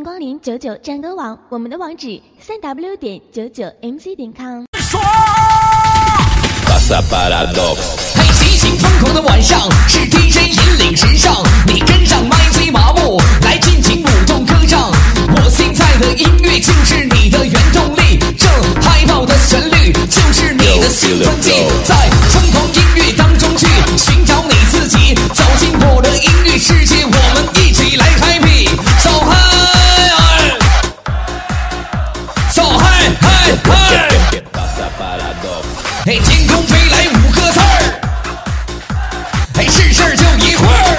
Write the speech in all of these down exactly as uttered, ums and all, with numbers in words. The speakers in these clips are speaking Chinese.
光临九九战歌网，我们的网址三 w 点九九 m c 点 com。 嘿，激情疯狂的晚上是 D J 引领时尚，你跟上麦 C 麻木来尽情舞动歌唱。我现在的音乐就是你的原动力，这嗨爆的旋律就是你的兴奋剂，在疯狂音乐当中去寻找你自己，走进我的音乐世界，我们一起来 happy， so high， so high high high。嘿，天空飞来五个字儿，嘿，是事儿就一会儿，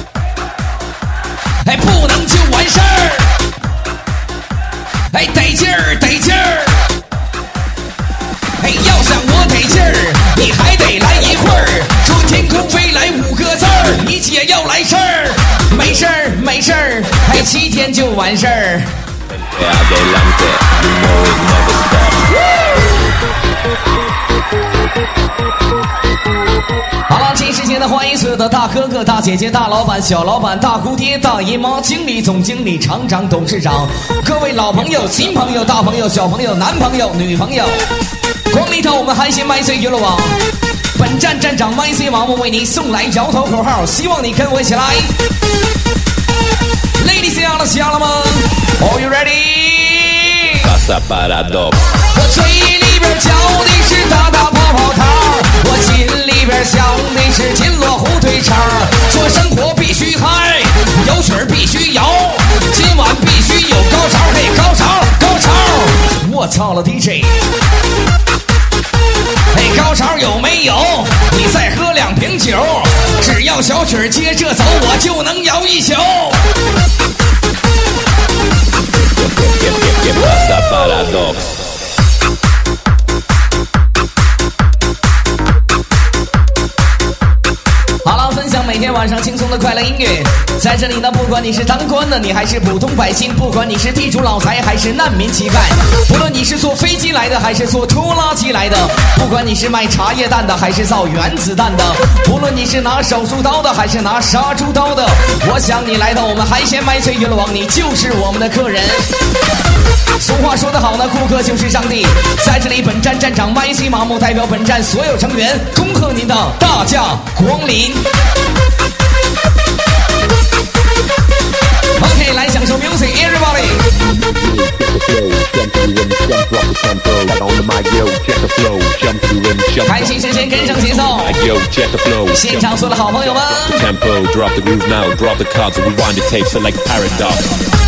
嘿，不能就完事儿，嘿，得劲儿得劲儿，嘿，要想我得劲儿，你还得来一会儿。说天空飞来五个字儿，你姐要来事儿，没事儿没事儿，嘿，七天就完事儿。好了，这一时间呢，欢迎所有的大哥哥、大姐姐、大老板、小老板、大姑爹、大姨妈、经理、总经理、厂长、董事长，各位老朋友、新朋友、大朋友、小朋友、男朋友、女朋友，光临到我们海鲜麦 C 娱乐网，本站站长麦 C 麻木为您送来摇头口号，希望你跟我一起来。Ladies and gentlemen, are you ready？ 我嘴里边嚼的是大大泡泡糖，我心里边想的是金锣火腿肠。说生活必须嗨，有曲儿必须摇，今晚必须有高潮，嘿，高潮高潮！我操了 D J， 嘿，高潮有没有？你再喝两瓶酒，只要小曲儿接着走，我就能摇一宿。好了，分享每天晚上轻松的快乐音乐。在这里呢，不管你是当官的，你还是普通百姓，不管你是地主老财还是难民乞丐，不论你是坐飞机来的还是坐拖拉机来的，不管你是卖茶叶蛋的还是造原子弹的，不论你是拿手术刀的还是拿杀猪刀的，我想你来到我们海鲜麦 C 娱乐网，你就是我们的客人。俗话说得好呢，顾客就是上帝。在这里，本站站长麦 C 麻木代表本站所有成员，恭贺您的大驾光临。OK， 来享受 music everybody。开心时间跟上节奏，现场所有的好朋友们。Tempo, drop the groove now, drop the cards, rewind the tape, so like paradox.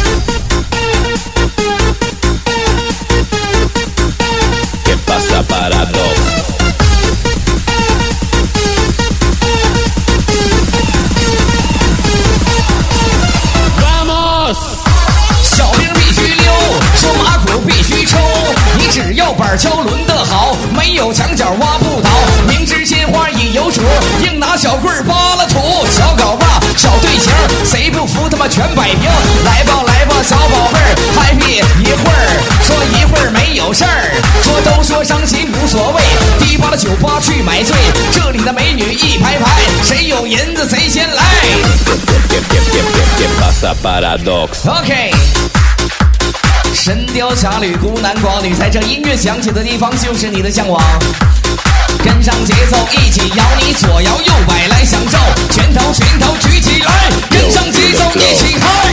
小兵必须溜，说马虎必须抽，你只要板敲抡得好，没有墙角挖不倒。明知鲜花已有主，硬拿小棍扒了土。小镐把小队形，谁不服他妈全摆平。来吧来吧小宝贝儿 ，happy 一会儿，说一会儿没有事儿，说都说伤心无所谓，迪吧的酒吧去买醉，这里的美女一排排，谁有银子谁先来。OK， 神雕侠侣孤男寡女，在这音乐响起的地方就是你的向往。跟上节奏，一起摇，你左摇右摆来享受，拳头拳头举起来，跟上节奏一起嗨。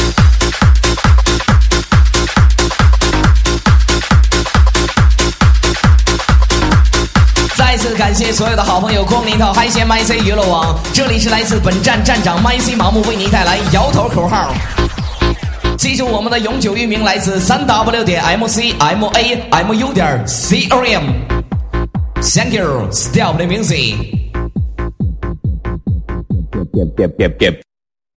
再次感谢所有的好朋友光临到海鲜麦 C 娱乐网，这里是来自本站站长麦 C 麻木为您带来摇头口号。记住我们的永久域名来自三 w 点 m c m a m u 点 c o m。Thank you, stop the music.